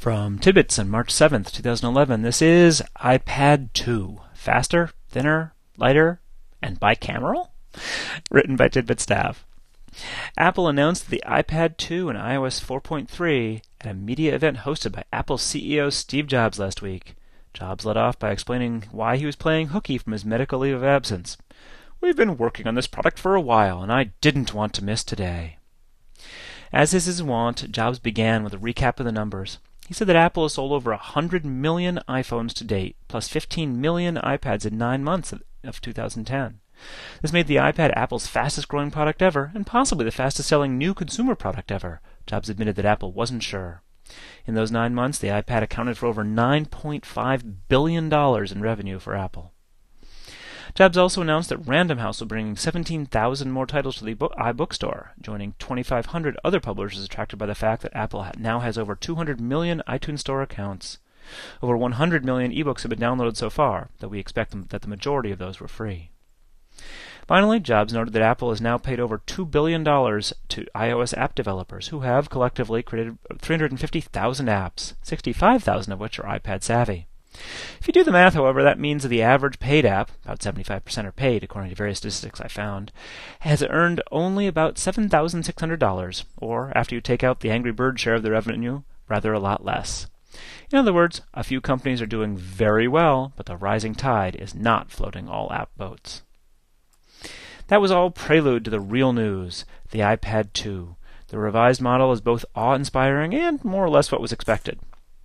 From Tidbits on March 7th, 2011, this is iPad 2. Faster, thinner, lighter, and bicameral? Written by Tidbit staff. Apple announced the iPad 2 and iOS 4.3 at a media event hosted by Apple CEO Steve Jobs last week. Jobs led off by explaining why he was playing hooky from his medical leave of absence. "We've been working on this product for a while, and I didn't want to miss today." As is his wont, Jobs began with a recap of the numbers. He said that Apple has sold over 100 million iPhones to date, plus 15 million iPads in 9 months of 2010. This made the iPad Apple's fastest-growing product ever, and possibly the fastest-selling new consumer product ever. Jobs admitted that Apple wasn't sure. In those 9 months, the iPad accounted for over $9.5 billion in revenue for Apple. Jobs also announced that Random House will bring 17,000 more titles to the iBookstore, joining 2,500 other publishers attracted by the fact that Apple now has over 200 million iTunes Store accounts. Over 100 million ebooks have been downloaded so far, though we expect that the majority of those were free. Finally, Jobs noted that Apple has now paid over $2 billion to iOS app developers, who have collectively created 350,000 apps, 65,000 of which are iPad savvy. If you do the math, however, that means that the average paid app, about 75% are paid according to various statistics I found, has earned only about $7,600, or, after you take out the Angry Bird share of the revenue, rather a lot less. In other words, a few companies are doing very well, but the rising tide is not floating all app boats. That was all prelude to the real news, the iPad 2. The revised model is both awe-inspiring and more or less what was expected.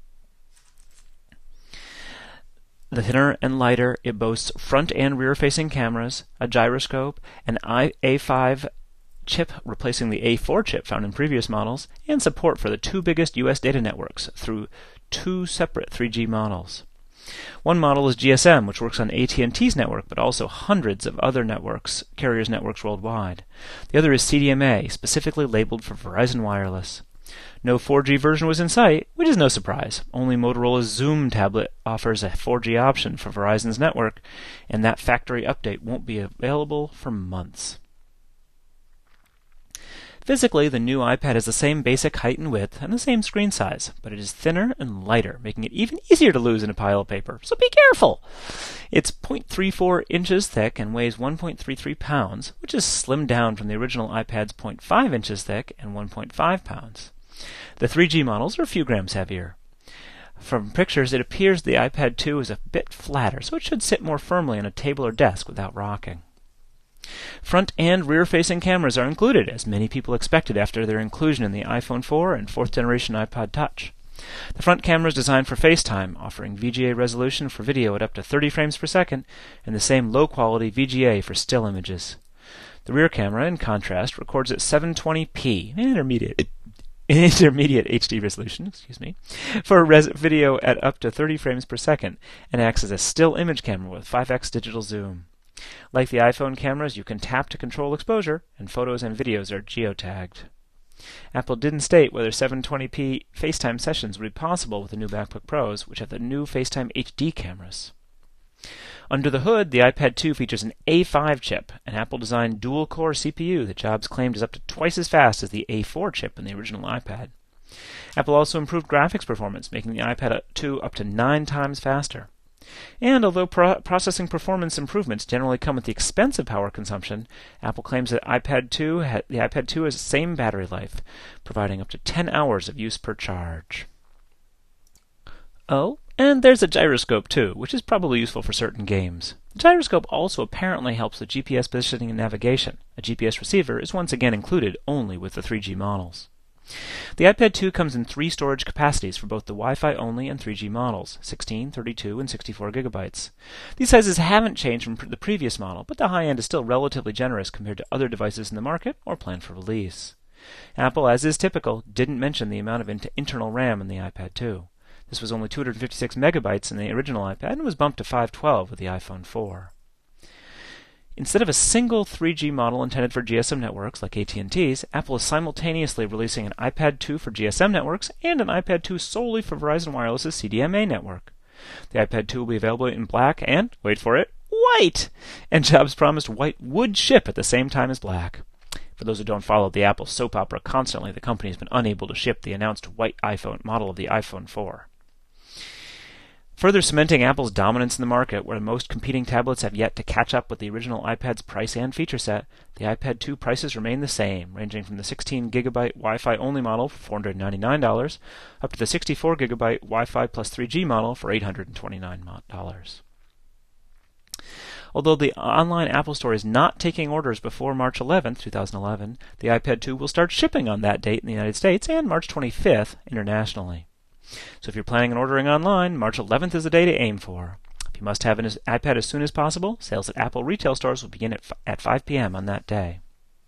The thinner and lighter, it boasts front and rear-facing cameras, a gyroscope, an A5 chip replacing the A4 chip found in previous models, and support for the two biggest U.S. data networks through two separate 3G models. One model is GSM, which works on AT&T's network, but also hundreds of other carriers' networks worldwide. The other is CDMA, specifically labeled for Verizon Wireless. No 4G version was in sight, which is no surprise. Only Motorola's Zoom tablet offers a 4G option for Verizon's network, and that factory update won't be available for months. Physically, the new iPad has the same basic height and width and the same screen size, but it is thinner and lighter, making it even easier to lose in a pile of paper, so be careful! It's 0.34 inches thick and weighs 1.33 pounds, which is slimmed down from the original iPad's 0.5 inches thick and 1.5 pounds. The 3G models are a few grams heavier. From pictures, it appears the iPad 2 is a bit flatter, so it should sit more firmly on a table or desk without rocking. Front and rear-facing cameras are included, as many people expected after their inclusion in the iPhone 4 and 4th-generation iPod Touch. The front camera is designed for FaceTime, offering VGA resolution for video at up to 30 frames per second, and the same low-quality VGA for still images. The rear camera, in contrast, records at 720p, intermediate HD resolution, for video at up to 30 frames per second, and acts as a still image camera with 5x digital zoom. Like the iPhone cameras, you can tap to control exposure, and photos and videos are geotagged. Apple didn't state whether 720p FaceTime sessions would be possible with the new MacBook Pros, which have the new FaceTime HD cameras. Under the hood, the iPad 2 features an A5 chip, an Apple-designed dual-core CPU that Jobs claimed is up to twice as fast as the A4 chip in the original iPad. Apple also improved graphics performance, making the iPad 2 up to 9 times faster. And although processing performance improvements generally come at the expense of power consumption, Apple claims that the iPad 2 has the same battery life, providing up to 10 hours of use per charge. Oh, and there's a gyroscope too, which is probably useful for certain games. The gyroscope also apparently helps with GPS positioning and navigation. A GPS receiver is once again included only with the 3G models. The iPad 2 comes in 3 storage capacities for both the Wi-Fi only and 3G models, 16, 32, and 64 gigabytes. These sizes haven't changed from the previous model, but the high end is still relatively generous compared to other devices in the market or planned for release. Apple, as is typical, didn't mention the amount of internal RAM in the iPad 2. This was only 256 megabytes in the original iPad and was bumped to 512 with the iPhone 4. Instead of a single 3G model intended for GSM networks like AT&T's, Apple is simultaneously releasing an iPad 2 for GSM networks and an iPad 2 solely for Verizon Wireless's CDMA network. The iPad 2 will be available in black and, wait for it, white! And Jobs promised white would ship at the same time as black. For those who don't follow the Apple soap opera constantly, the company has been unable to ship the announced white iPhone model of the iPhone 4. Further cementing Apple's dominance in the market, where most competing tablets have yet to catch up with the original iPad's price and feature set, the iPad 2 prices remain the same, ranging from the 16GB Wi-Fi only model for $499 up to the 64GB Wi-Fi plus 3G model for $829. Although the online Apple Store is not taking orders before March 11, 2011, the iPad 2 will start shipping on that date in the United States and March 25th internationally. So if you're planning on ordering online, March 11th is the day to aim for. If you must have an iPad as soon as possible, sales at Apple retail stores will begin at 5 p.m. on that day.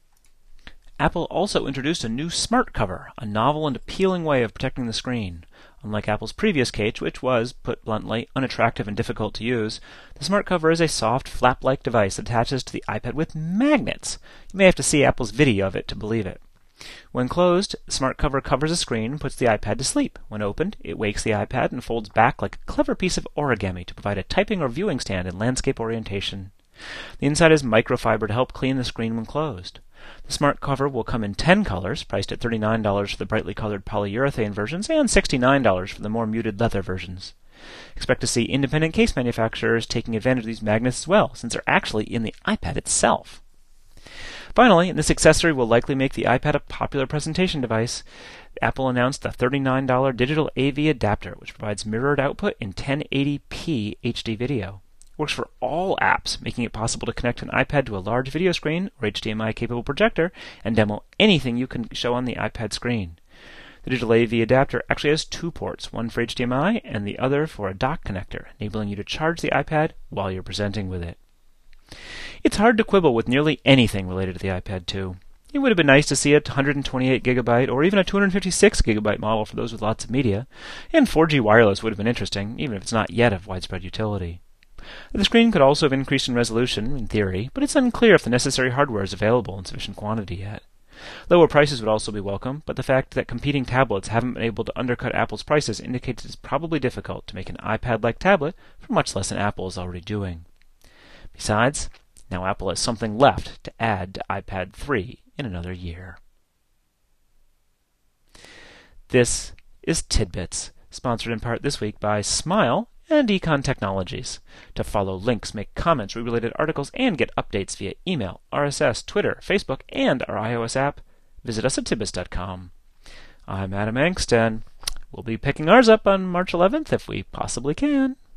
Apple also introduced a new smart cover, a novel and appealing way of protecting the screen. Unlike Apple's previous case, which was, put bluntly, unattractive and difficult to use, the smart cover is a soft, flap-like device that attaches to the iPad with magnets. You may have to see Apple's video of it to believe it. When closed, the smart cover covers the screen and puts the iPad to sleep. When opened, it wakes the iPad and folds back like a clever piece of origami to provide a typing or viewing stand in landscape orientation. The inside is microfiber to help clean the screen when closed. The smart cover will come in 10 colors, priced at $39 for the brightly colored polyurethane versions and $69 for the more muted leather versions. Expect to see independent case manufacturers taking advantage of these magnets as well, since they're actually in the iPad itself. Finally, this accessory will likely make the iPad a popular presentation device. Apple announced the $39 digital AV adapter, which provides mirrored output in 1080p HD video. It works for all apps, making it possible to connect an iPad to a large video screen or HDMI-capable projector and demo anything you can show on the iPad screen. The digital AV adapter actually has two ports, one for HDMI and the other for a dock connector, enabling you to charge the iPad while you're presenting with it. It's hard to quibble with nearly anything related to the iPad 2. It would have been nice to see a 128GB or even a 256GB model for those with lots of media, and 4G wireless would have been interesting, even if it's not yet of widespread utility. The screen could also have increased in resolution, in theory, but it's unclear if the necessary hardware is available in sufficient quantity yet. Lower prices would also be welcome, but the fact that competing tablets haven't been able to undercut Apple's prices indicates it's probably difficult to make an iPad-like tablet for much less than Apple is already doing. Besides, now Apple has something left to add to iPad 3 in another year. This is Tidbits, sponsored in part this week by Smile and Econ Technologies. To follow links, make comments, read related articles, and get updates via email, RSS, Twitter, Facebook, and our iOS app, visit us at tidbits.com. I'm Adam Engst, and we'll be picking ours up on March 11th if we possibly can.